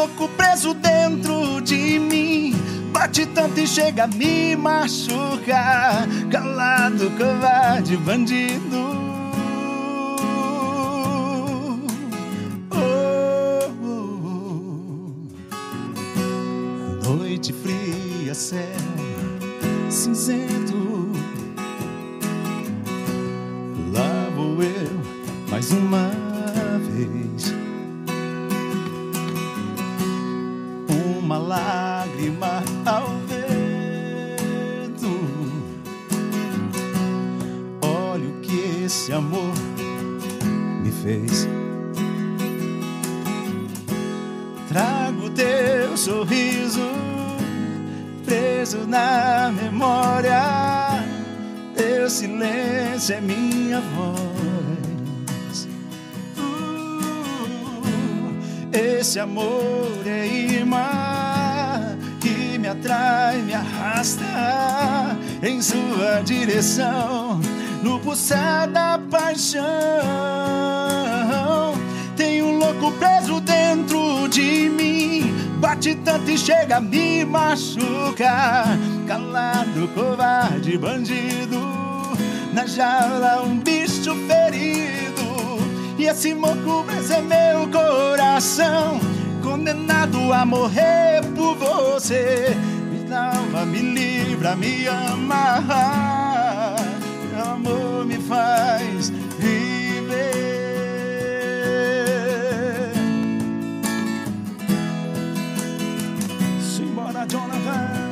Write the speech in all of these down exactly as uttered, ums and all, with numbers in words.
louco preso dentro de mim. Bate tanto e chega a me machucar. Calado, covarde, bandido. Oh, oh, oh. Noite fria, céu cinzento. Lá vou eu mais uma vez. Uma lágrima ao vento. Olha o que esse amor me fez. Trago teu sorriso preso na memória. Teu silêncio é minha voz. uh, Esse amor é imã que me atrai, me arrasta em sua direção, no pulsar da paixão. Tem um louco preso dentro de mim. Bate tanto e chega a me machucar. Calado, covarde, bandido. Na jaula um bicho ferido. E esse louco preso é meu coração, condenado a morrer por você. Me salva, me livra, me ama. Meu amor me faz viver. Simbora, Jonathan.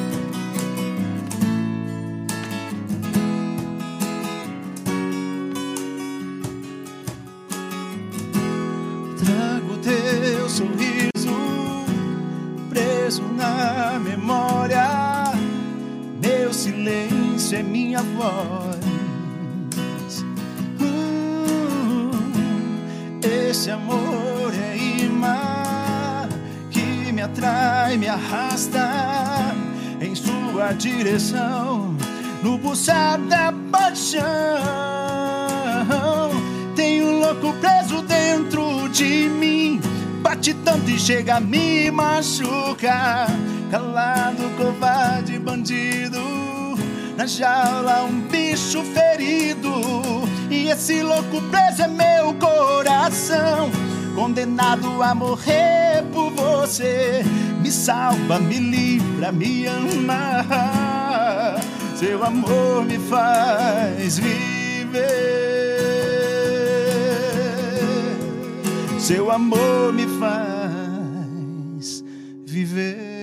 Trago teu sorriso preso na memória. Meu silêncio é minha voz. uh, Esse amor é imã que me atrai, me arrasta em sua direção, no pulsar da paixão. Tem um louco preso dentro de mim. Bate tanto e chega a me machucar. Calado, covarde, bandido. Na jaula um bicho ferido. E esse louco preso é meu coração, condenado a morrer por você. Me salva, me livra, me ama. Seu amor me faz viver. Seu amor me faz viver.